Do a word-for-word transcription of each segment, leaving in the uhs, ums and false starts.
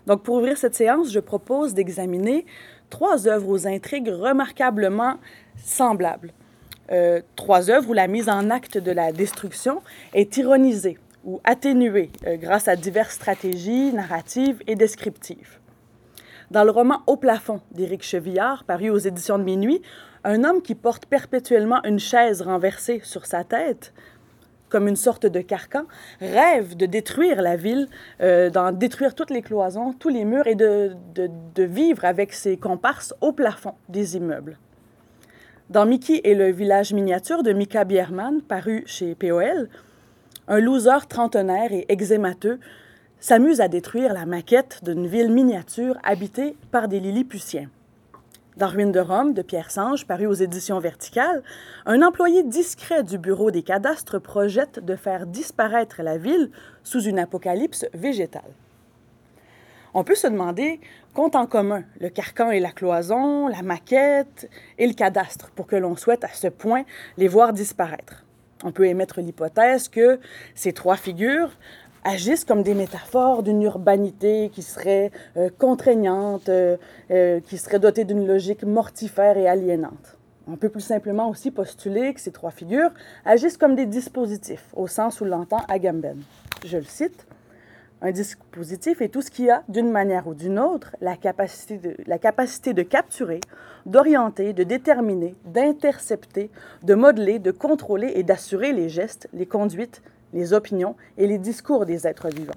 Donc, pour ouvrir cette séance, je propose d'examiner trois œuvres aux intrigues remarquablement semblables. Euh, trois œuvres où la mise en acte de la destruction est ironisée ou atténuée euh, grâce à diverses stratégies narratives et descriptives. Dans le roman Au plafond d'Éric Chevillard, paru aux éditions de Minuit, un homme qui porte perpétuellement une chaise renversée sur sa tête, comme une sorte de carcan, rêve de détruire la ville, euh, d'en détruire toutes les cloisons, tous les murs et de, de, de vivre avec ses comparses au plafond des immeubles. Dans Mickey et le village miniature de Mika Bierman, paru chez P O L, un loser trentenaire et eczémateux s'amuse à détruire la maquette d'une ville miniature habitée par des Lilliputiens. Dans Ruines de Rome de Pierre Sange, paru aux éditions Verticales, un employé discret du bureau des cadastres projette de faire disparaître la ville sous une apocalypse végétale. On peut se demander qu'ont en commun le carcan et la cloison, la maquette et le cadastre pour que l'on souhaite à ce point les voir disparaître. On peut émettre l'hypothèse que ces trois figures agissent comme des métaphores d'une urbanité qui serait euh, contraignante, euh, euh, qui serait dotée d'une logique mortifère et aliénante. On peut plus simplement aussi postuler que ces trois figures agissent comme des dispositifs, au sens où l'entend Agamben. Je le cite. Un dispositif est tout ce qui a, d'une manière ou d'une autre, la capacité de, la capacité de capturer, d'orienter, de déterminer, d'intercepter, de modeler, de contrôler et d'assurer les gestes, les conduites, les opinions et les discours des êtres vivants.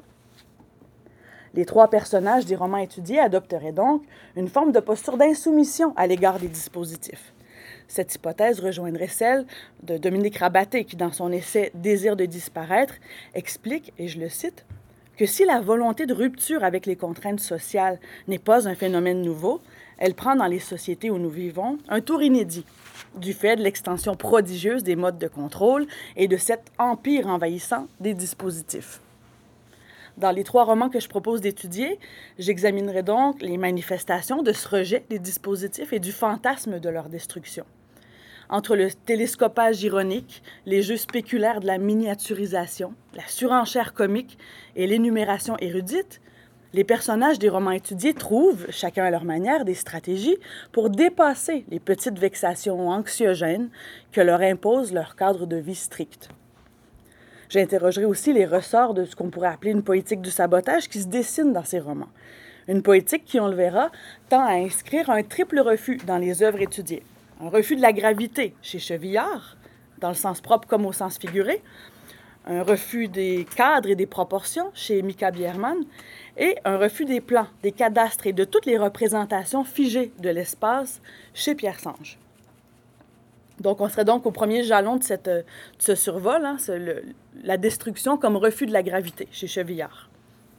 Les trois personnages des romans étudiés adopteraient donc une forme de posture d'insoumission à l'égard des dispositifs. Cette hypothèse rejoindrait celle de Dominique Rabaté qui, dans son essai « Désir de disparaître », explique, et je le cite, que si la volonté de rupture avec les contraintes sociales n'est pas un phénomène nouveau, elle prend dans les sociétés où nous vivons un tour inédit, du fait de l'extension prodigieuse des modes de contrôle et de cet empire envahissant des dispositifs. Dans les trois romans que je propose d'étudier, j'examinerai donc les manifestations de ce rejet des dispositifs et du fantasme de leur destruction. Entre le télescopage ironique, les jeux spéculaires de la miniaturisation, la surenchère comique et l'énumération érudite, les personnages des romans étudiés trouvent, chacun à leur manière, des stratégies pour dépasser les petites vexations anxiogènes que leur impose leur cadre de vie strict. J'interrogerai aussi les ressorts de ce qu'on pourrait appeler une poétique du sabotage qui se dessine dans ces romans. Une poétique qui, on le verra, tend à inscrire un triple refus dans les œuvres étudiées. Un refus de la gravité chez Chevillard, dans le sens propre comme au sens figuré, un refus des cadres et des proportions chez Mika Bierman, et un refus des plans, des cadastres et de toutes les représentations figées de l'espace chez Pierre Sange. Donc, on serait donc au premier jalon de, cette, de ce survol, hein, ce, le, la destruction comme refus de la gravité chez Chevillard.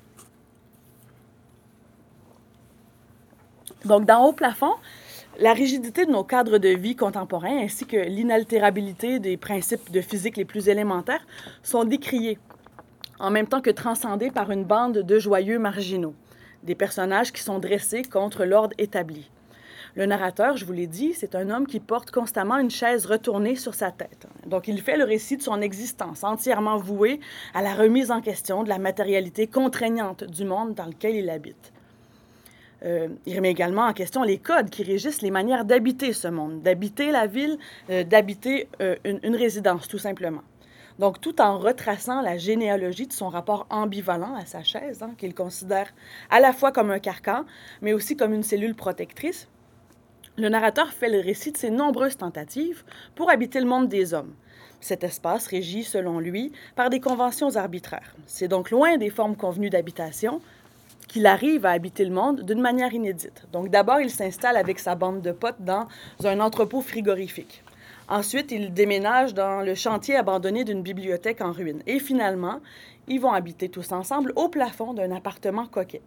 Donc, dans Haut plafond, la rigidité de nos cadres de vie contemporains ainsi que l'inaltérabilité des principes de physique les plus élémentaires sont décriés, en même temps que transcendés par une bande de joyeux marginaux, des personnages qui sont dressés contre l'ordre établi. Le narrateur, je vous l'ai dit, c'est un homme qui porte constamment une chaise retournée sur sa tête. Donc, il fait le récit de son existence, entièrement voué à la remise en question de la matérialité contraignante du monde dans lequel il habite. Euh, il remet également en question les codes qui régissent les manières d'habiter ce monde, d'habiter la ville, euh, d'habiter euh, une, une résidence, tout simplement. Donc, tout en retraçant la généalogie de son rapport ambivalent à sa chaise, hein, qu'il considère à la fois comme un carcan, mais aussi comme une cellule protectrice, le narrateur fait le récit de ses nombreuses tentatives pour habiter le monde des hommes. Cet espace régi, selon lui, par des conventions arbitraires. C'est donc loin des formes convenues d'habitation qu'il arrive à habiter le monde d'une manière inédite. Donc d'abord, il s'installe avec sa bande de potes dans un entrepôt frigorifique. Ensuite, il déménage dans le chantier abandonné d'une bibliothèque en ruine. Et finalement, ils vont habiter tous ensemble au plafond d'un appartement coquet.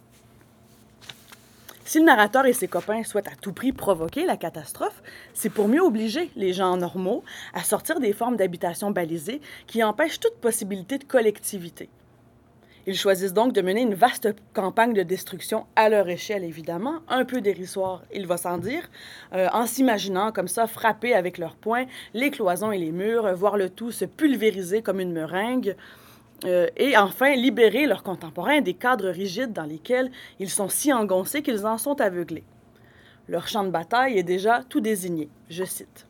Si le narrateur et ses copains souhaitent à tout prix provoquer la catastrophe, c'est pour mieux obliger les gens normaux à sortir des formes d'habitation balisées qui empêchent toute possibilité de collectivité. Ils choisissent donc de mener une vaste campagne de destruction à leur échelle, évidemment, un peu dérisoire, il va sans dire, euh, en s'imaginant comme ça frapper avec leurs poings les cloisons et les murs, voir le tout se pulvériser comme une meringue, euh, et enfin libérer leurs contemporains des cadres rigides dans lesquels ils sont si engoncés qu'ils en sont aveuglés. Leur champ de bataille est déjà tout désigné. Je cite.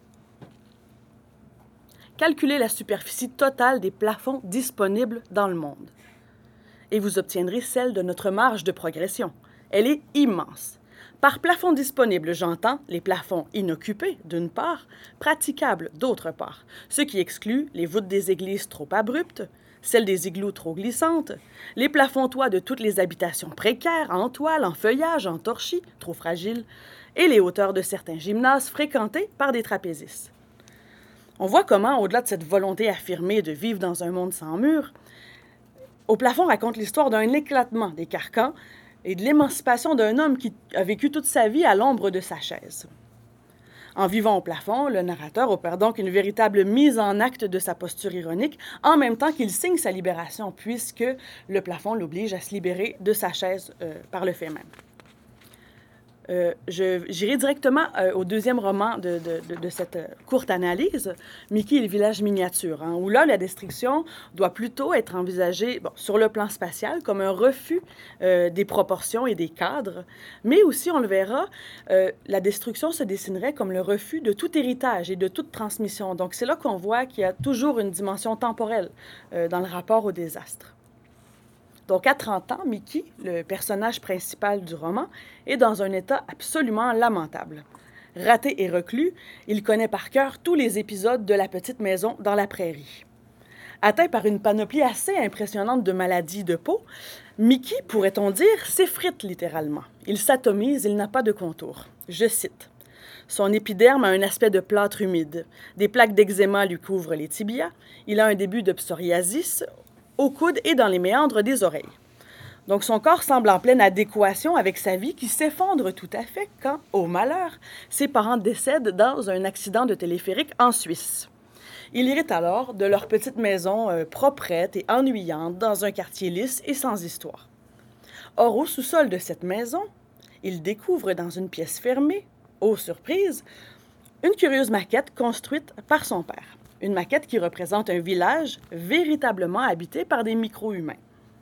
Calculez la superficie totale des plafonds disponibles dans le monde. Et vous obtiendrez celle de notre marge de progression. Elle est immense. Par plafond disponible, j'entends les plafonds inoccupés, d'une part, praticables, d'autre part, ce qui exclut les voûtes des églises trop abruptes, celles des igloos trop glissantes, les plafonds-toits de toutes les habitations précaires, en toile, en feuillage, en torchis, trop fragiles, et les hauteurs de certains gymnases fréquentés par des trapézistes. On voit comment, au-delà de cette volonté affirmée de vivre dans un monde sans murs, Au plafond raconte l'histoire d'un éclatement des carcans et de l'émancipation d'un homme qui a vécu toute sa vie à l'ombre de sa chaise. En vivant au plafond, le narrateur opère donc une véritable mise en acte de sa posture ironique, en même temps qu'il signe sa libération, puisque le plafond l'oblige à se libérer de sa chaise euh, par le fait même. Euh, je, j'irai directement euh, au deuxième roman de, de, de, de cette euh, courte analyse, Mickey et le village miniature, hein, où là, la destruction doit plutôt être envisagée bon, sur le plan spatial comme un refus euh, des proportions et des cadres, mais aussi, on le verra, euh, la destruction se dessinerait comme le refus de tout héritage et de toute transmission. Donc, c'est là qu'on voit qu'il y a toujours une dimension temporelle euh, dans le rapport au désastre. Donc, à trente ans, Mickey, le personnage principal du roman, est dans un état absolument lamentable. Raté et reclus, il connaît par cœur tous les épisodes de la petite maison dans la prairie. Atteint par une panoplie assez impressionnante de maladies de peau, Mickey, pourrait-on dire, s'effrite littéralement. Il s'atomise, il n'a pas de contour. Je cite. Son épiderme a un aspect de plâtre humide. Des plaques d'eczéma lui couvrent les tibias. Il a un début de psoriasis au coude et dans les méandres des oreilles. Donc, son corps semble en pleine adéquation avec sa vie qui s'effondre tout à fait quand, au malheur, ses parents décèdent dans un accident de téléphérique en Suisse. Il hérite alors de leur petite maison euh, proprette et ennuyante dans un quartier lisse et sans histoire. Or, au sous-sol de cette maison, il découvre dans une pièce fermée, ô surprise, une curieuse maquette construite par son père. Une maquette qui représente un village véritablement habité par des micro-humains.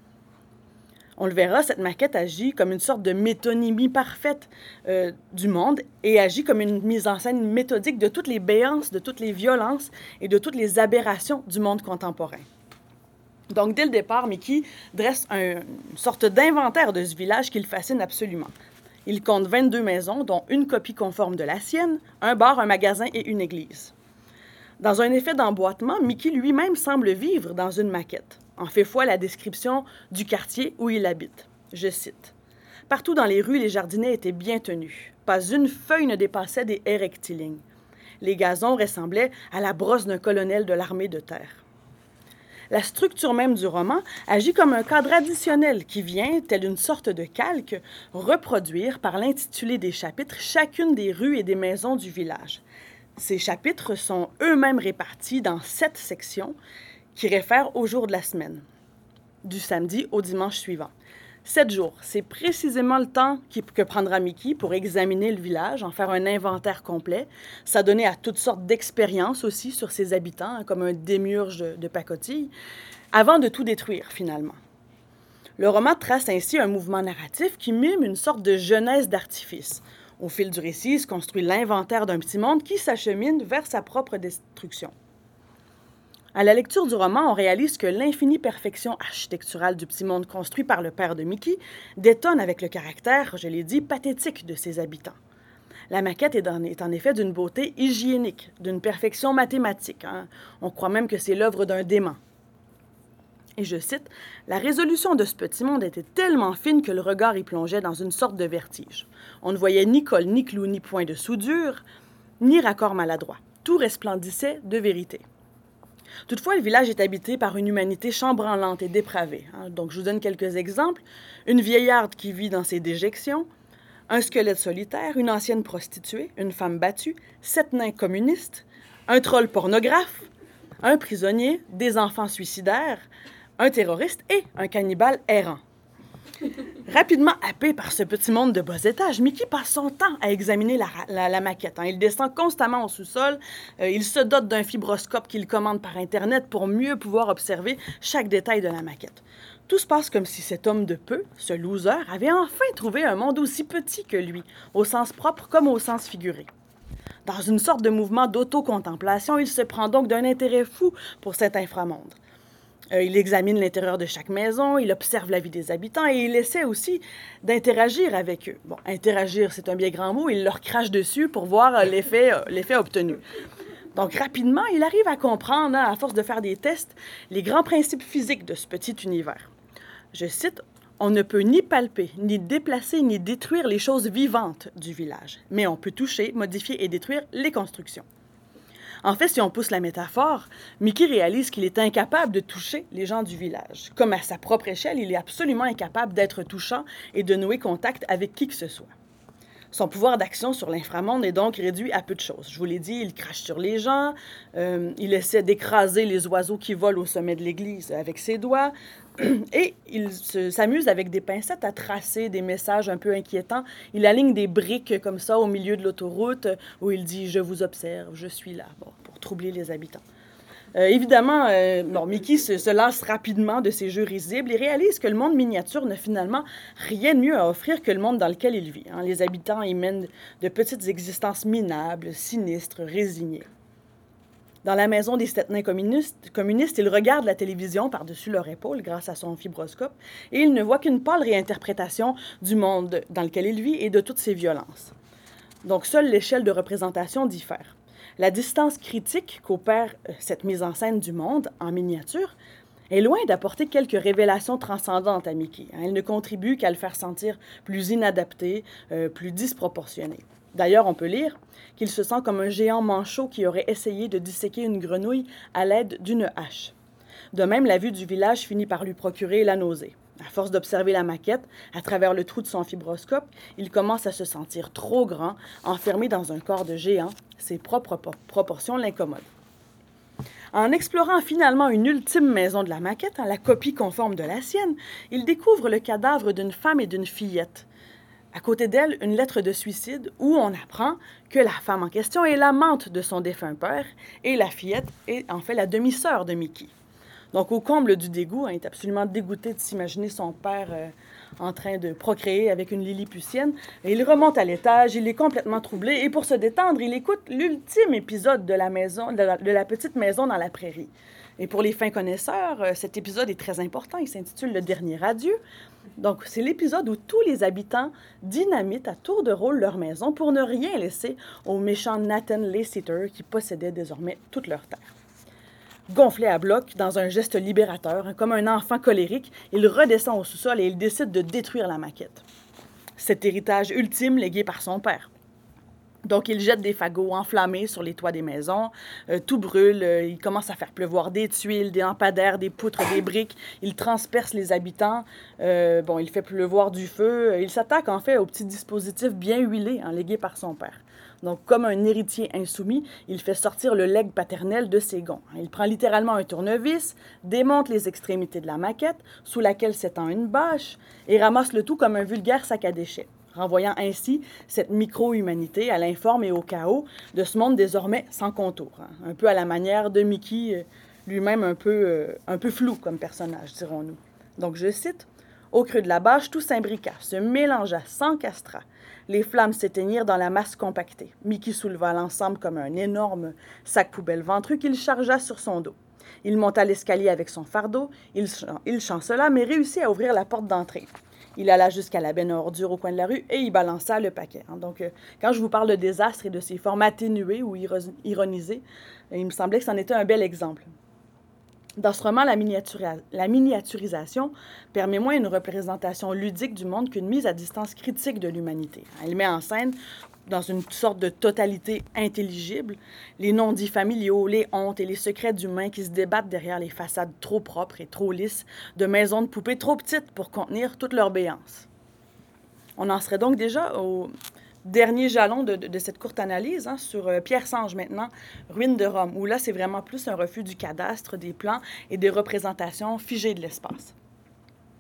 On le verra, cette maquette agit comme une sorte de métonymie parfaite euh, du monde et agit comme une mise en scène méthodique de toutes les béances, de toutes les violences et de toutes les aberrations du monde contemporain. Donc, dès le départ, Mickey dresse un, une sorte d'inventaire de ce village qui le fascine absolument. Il compte vingt-deux maisons, dont une copie conforme de la sienne, un bar, un magasin et une église. Dans un effet d'emboîtement, Mickey lui-même semble vivre dans une maquette. En fait foi la description du quartier où il habite. Je cite. « Partout dans les rues, les jardinets étaient bien tenus. Pas une feuille ne dépassait des haies rectilignes. Les gazons ressemblaient à la brosse d'un colonel de l'armée de terre. » La structure même du roman agit comme un cadre additionnel qui vient, tel une sorte de calque, reproduire par l'intitulé des chapitres chacune des rues et des maisons du village. Ces chapitres sont eux-mêmes répartis dans sept sections qui réfèrent au jour de la semaine, du samedi au dimanche suivant. Sept jours, c'est précisément le temps que prendra Mickey pour examiner le village, en faire un inventaire complet, s'adonner à toutes sortes d'expériences aussi sur ses habitants, comme un démiurge de, de pacotille, avant de tout détruire finalement. Le roman trace ainsi un mouvement narratif qui mime une sorte de genèse d'artifice. Au fil du récit, se construit l'inventaire d'un petit monde qui s'achemine vers sa propre destruction. À la lecture du roman, on réalise que l'infinie perfection architecturale du petit monde construit par le père de Mickey détonne avec le caractère, je l'ai dit, pathétique de ses habitants. La maquette est en, est en effet d'une beauté hygiénique, d'une perfection mathématique. Hein. On croit même que c'est l'œuvre d'un dément. Et je cite, « La résolution de ce petit monde était tellement fine que le regard y plongeait dans une sorte de vertige. On ne voyait ni colle, ni clou, ni point de soudure, ni raccord maladroit. Tout resplendissait de vérité. » Toutefois, le village est habité par une humanité chambranlante et dépravée. Hein. Donc, je vous donne quelques exemples. Une vieillarde qui vit dans ses déjections, un squelette solitaire, une ancienne prostituée, une femme battue, sept nains communistes, un troll pornographe, un prisonnier, des enfants suicidaires, un terroriste et un cannibale errant. Rapidement happé par ce petit monde de bas étage, Mickey passe son temps à examiner la, la, la maquette. Hein. Il descend constamment au sous-sol. Euh, il se dote d'un fibroscope qu'il commande par Internet pour mieux pouvoir observer chaque détail de la maquette. Tout se passe comme si cet homme de peu, ce loser, avait enfin trouvé un monde aussi petit que lui, au sens propre comme au sens figuré. Dans une sorte de mouvement d'autocontemplation, il se prend donc d'un intérêt fou pour cet inframonde. Euh, il examine l'intérieur de chaque maison, il observe la vie des habitants et il essaie aussi d'interagir avec eux. Bon, interagir, c'est un bien grand mot, il leur crache dessus pour voir euh, l'effet, euh, l'effet obtenu. Donc, rapidement, il arrive à comprendre, hein, à force de faire des tests, les grands principes physiques de ce petit univers. Je cite, « On ne peut ni palper, ni déplacer, ni détruire les choses vivantes du village, mais on peut toucher, modifier et détruire les constructions. » En fait, si on pousse la métaphore, Mickey réalise qu'il est incapable de toucher les gens du village. Comme à sa propre échelle, il est absolument incapable d'être touchant et de nouer contact avec qui que ce soit. Son pouvoir d'action sur l'inframonde est donc réduit à peu de choses. Je vous l'ai dit, il crache sur les gens, euh, il essaie d'écraser les oiseaux qui volent au sommet de l'église avec ses doigts, et il se, s'amuse avec des pincettes à tracer des messages un peu inquiétants. Il aligne des briques comme ça au milieu de l'autoroute où il dit « Je vous observe, je suis là bon, », pour troubler les habitants. Euh, évidemment, euh, bon, Mickey se, se lasse rapidement de ces jeux risibles et réalise que le monde miniature n'a finalement rien de mieux à offrir que le monde dans lequel il vit. Hein. Les habitants y mènent de petites existences minables, sinistres, résignées. Dans la maison des sept nains communistes, communistes, ils regardent la télévision par-dessus leur épaule grâce à son fibroscope et ils ne voient qu'une pâle réinterprétation du monde dans lequel il vit et de toutes ses violences. Donc, seule l'échelle de représentation diffère. La distance critique qu'opère cette mise en scène du monde, en miniature, est loin d'apporter quelques révélations transcendantes à Mickey. Elle ne contribue qu'à le faire sentir plus inadapté, euh, plus disproportionné. D'ailleurs, on peut lire qu'il se sent comme un géant manchot qui aurait essayé de disséquer une grenouille à l'aide d'une hache. De même, la vue du village finit par lui procurer la nausée. À force d'observer la maquette, à travers le trou de son fibroscope, il commence à se sentir trop grand, enfermé dans un corps de géant. Ses propres proportions l'incommodent. En explorant finalement une ultime maison de la maquette, la copie conforme de la sienne, il découvre le cadavre d'une femme et d'une fillette. À côté d'elle, une lettre de suicide où on apprend que la femme en question est l'amante de son défunt père et la fillette est en fait la demi-sœur de Mickey. Donc, au comble du dégoût, il est absolument dégoûté de s'imaginer son père euh, en train de procréer avec une Lilliputienne. Et il remonte à l'étage, il est complètement troublé et pour se détendre, il écoute l'ultime épisode de la, maison, de la, de la petite maison dans la prairie. Et pour les fins connaisseurs, euh, cet épisode est très important. Il s'intitule « Le dernier adieu ». Donc, c'est l'épisode où tous les habitants dynamitent à tour de rôle leur maison pour ne rien laisser au méchant Nathan Layseter qui possédait désormais toute leur terre. Gonflé à bloc, dans un geste libérateur, comme un enfant colérique, il redescend au sous-sol et il décide de détruire la maquette. Cet héritage ultime légué par son père. Donc, il jette des fagots enflammés sur les toits des maisons, euh, tout brûle, euh, il commence à faire pleuvoir des tuiles, des lampadaires, des poutres, des briques, il transperce les habitants, euh, bon, il fait pleuvoir du feu, il s'attaque en fait au petit dispositif bien huilé, hein, légué par son père. Donc, comme un héritier insoumis, il fait sortir le legs paternel de ses gonds. Il prend littéralement un tournevis, démonte les extrémités de la maquette, sous laquelle s'étend une bâche, et ramasse le tout comme un vulgaire sac à déchets, renvoyant ainsi cette micro-humanité à l'informe et au chaos de ce monde désormais sans contour. Hein. Un peu à la manière de Mickey, lui-même un peu, euh, un peu flou comme personnage, dirons-nous. Donc, je cite, « Au creux de la bâche, tout s'imbriqua, se mélangea, s'encastra. Les flammes s'éteignirent dans la masse compactée. Mickey souleva l'ensemble comme un énorme sac poubelle ventru qu'il chargea sur son dos. Il monta l'escalier avec son fardeau, il, ch- il chancela, mais réussit à ouvrir la porte d'entrée. Il alla jusqu'à la benne à ordures au coin de la rue et y balança le paquet. Hein. Donc, euh, quand je vous parle de désastre et de ses formes atténuées ou iro- ironisées, il me semblait que c'en était un bel exemple. Dans ce roman, la, miniatura- la miniaturisation permet moins une représentation ludique du monde qu'une mise à distance critique de l'humanité. Elle met en scène, dans une sorte de totalité intelligible, les non-dits familiaux, les hontes et les secrets d'humains qui se débattent derrière les façades trop propres et trop lisses de maisons de poupées trop petites pour contenir toute leur béance. On en serait donc déjà au dernier jalon de, de, de cette courte analyse, hein, sur euh, Pierre Sange maintenant, Ruines de Rome, où là, c'est vraiment plus un refus du cadastre, des plans et des représentations figées de l'espace.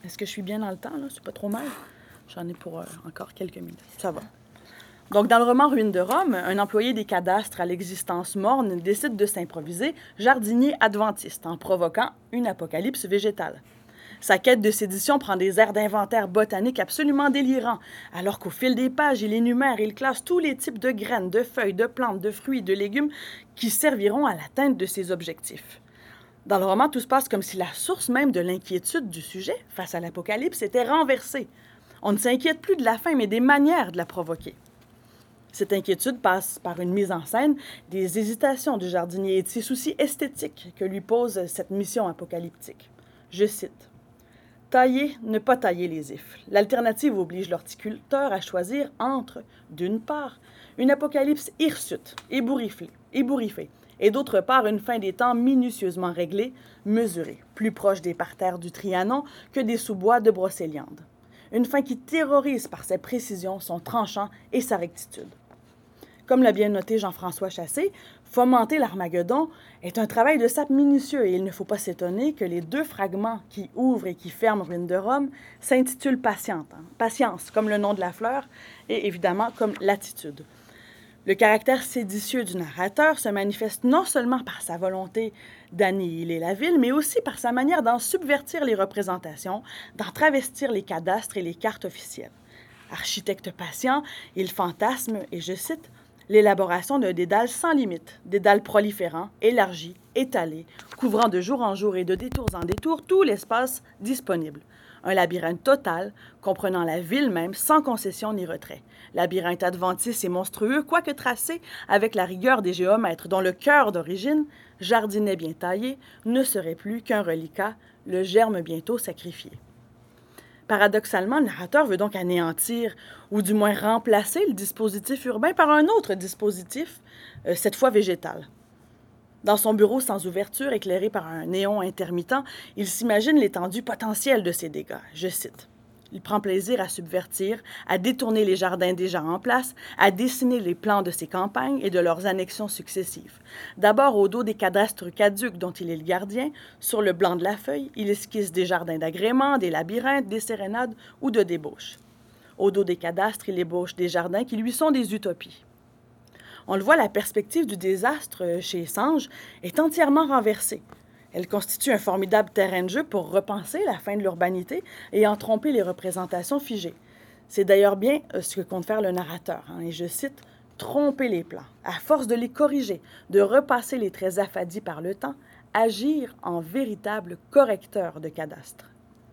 Est-ce que je suis bien dans le temps, là? C'est pas trop mal? J'en ai pour euh, encore quelques minutes. Ça va. Donc, dans le roman Ruines de Rome, un employé des cadastres à l'existence morne décide de s'improviser jardinier adventiste en provoquant une apocalypse végétale. Sa quête de sédition prend des airs d'inventaire botanique absolument délirants, alors qu'au fil des pages, il énumère et il classe tous les types de graines, de feuilles, de plantes, de fruits, de légumes qui serviront à l'atteinte de ses objectifs. Dans le roman, tout se passe comme si la source même de l'inquiétude du sujet face à l'apocalypse était renversée. On ne s'inquiète plus de la fin, mais des manières de la provoquer. Cette inquiétude passe par une mise en scène des hésitations du jardinier et de ses soucis esthétiques que lui pose cette mission apocalyptique. Je cite. « Tailler, ne pas tailler les ifs. L'alternative oblige l'horticulteur à choisir entre, d'une part, une apocalypse hirsute, ébouriffée, ébouriffée, et d'autre part, une fin des temps minutieusement réglée, mesurée, plus proche des parterres du Trianon que des sous-bois de Brocéliande. Une fin qui terrorise par sa précision, son tranchant et sa rectitude. » Comme l'a bien noté Jean-François Chassé, fomenter l'Armageddon est un travail de sape minutieux et il ne faut pas s'étonner que les deux fragments qui ouvrent et qui ferment Ruines de Rome s'intitulent Patiente, hein, Patience, comme le nom de la fleur, et évidemment comme l'attitude. Le caractère séditieux du narrateur se manifeste non seulement par sa volonté d'annihiler la ville, mais aussi par sa manière d'en subvertir les représentations, d'en travestir les cadastres et les cartes officielles. Architecte patient, il fantasme, et je cite, l'élaboration d'un dédale sans limite, dédale proliférant, élargi, étalé, couvrant de jour en jour et de détours en détours tout l'espace disponible. Un labyrinthe total, comprenant la ville même, sans concession ni retrait. Labyrinthe adventiste et monstrueux, quoique tracé avec la rigueur des géomètres, dont le cœur d'origine, jardinet bien taillé, ne serait plus qu'un reliquat, le germe bientôt sacrifié. Paradoxalement, le narrateur veut donc anéantir, ou du moins remplacer le dispositif urbain par un autre dispositif, euh, cette fois végétal. Dans son bureau sans ouverture, éclairé par un néon intermittent, il s'imagine l'étendue potentielle de ses dégâts. Je cite. Il prend plaisir à subvertir, à détourner les jardins déjà en place, à dessiner les plans de ses campagnes et de leurs annexions successives. D'abord au dos des cadastres caducs dont il est le gardien, sur le blanc de la feuille, il esquisse des jardins d'agrément, des labyrinthes, des sérénades ou de débauches. Au dos des cadastres, il ébauche des jardins qui lui sont des utopies. On le voit, la perspective du désastre chez Sange est entièrement renversée. Elle constitue un formidable terrain de jeu pour repenser la fin de l'urbanité et en tromper les représentations figées. C'est d'ailleurs bien ce que compte faire le narrateur, hein, et je cite, « tromper les plans, à force de les corriger, de repasser les traits affadis par le temps, agir en véritable correcteur de cadastre. »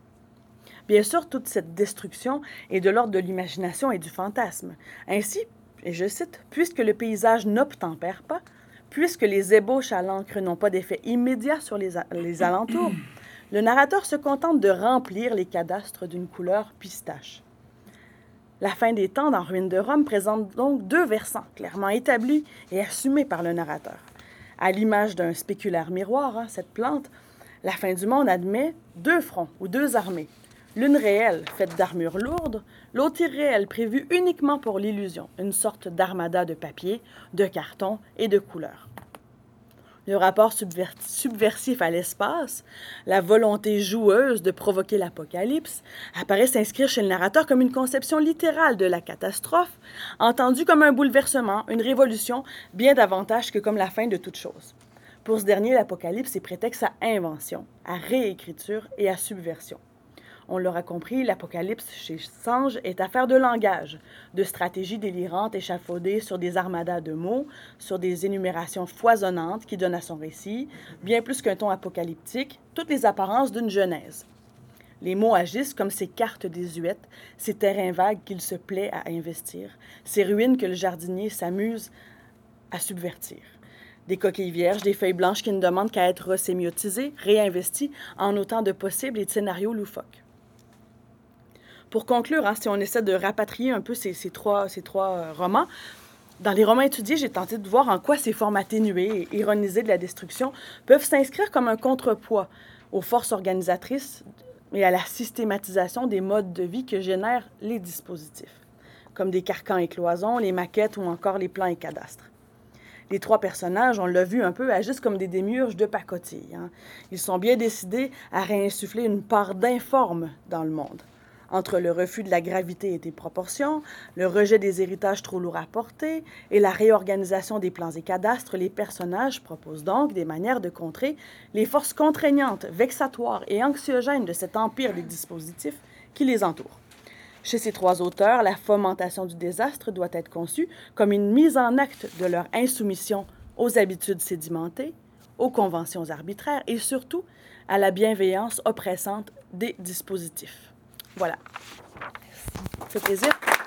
Bien sûr, toute cette destruction est de l'ordre de l'imagination et du fantasme. Ainsi, et je cite, « puisque le paysage n'obtempère pas, puisque les ébauches à l'encre n'ont pas d'effet immédiat sur les, a- les alentours, le narrateur se contente de remplir les cadastres d'une couleur pistache. » La fin des temps dans Ruines de Rome présente donc deux versants clairement établis et assumés par le narrateur. À l'image d'un spéculaire miroir, hein, cette plante, la fin du monde admet deux fronts ou deux armées. L'une réelle, faite d'armures lourdes, l'autre irréelle, prévue uniquement pour l'illusion, une sorte d'armada de papier, de carton et de couleurs. Le rapport subver- subversif à l'espace, la volonté joueuse de provoquer l'apocalypse, apparaît s'inscrire chez le narrateur comme une conception littérale de la catastrophe, entendue comme un bouleversement, une révolution, bien davantage que comme la fin de toute chose. Pour ce dernier, l'apocalypse est prétexte à invention, à réécriture et à subversion. On l'aura compris, l'Apocalypse chez Sange est affaire de langage, de stratégies délirantes échafaudées sur des armadas de mots, sur des énumérations foisonnantes qui donnent à son récit, bien plus qu'un ton apocalyptique, toutes les apparences d'une genèse. Les mots agissent comme ces cartes désuètes, ces terrains vagues qu'il se plaît à investir, ces ruines que le jardinier s'amuse à subvertir. Des coquilles vierges, des feuilles blanches qui ne demandent qu'à être resémiotisées, réinvesties en autant de possibles et de scénarios loufoques. Pour conclure, hein, si on essaie de rapatrier un peu ces, ces trois, ces trois euh, romans, dans les romans étudiés, j'ai tenté de voir en quoi ces formes atténuées et ironisées de la destruction peuvent s'inscrire comme un contrepoids aux forces organisatrices et à la systématisation des modes de vie que génèrent les dispositifs, comme des carcans et cloisons, les maquettes ou encore les plans et cadastres. Les trois personnages, on l'a vu un peu, agissent comme des démiurges de pacotille. Hein. Ils sont bien décidés à réinsuffler une part d'informe dans le monde. Entre le refus de la gravité et des proportions, le rejet des héritages trop lourds à porter et la réorganisation des plans et cadastres, les personnages proposent donc des manières de contrer les forces contraignantes, vexatoires et anxiogènes de cet empire des dispositifs qui les entoure. Chez ces trois auteurs, la fomentation du désastre doit être conçue comme une mise en acte de leur insoumission aux habitudes sédimentées, aux conventions arbitraires et surtout à la bienveillance oppressante des dispositifs. Voilà. Ça fait plaisir.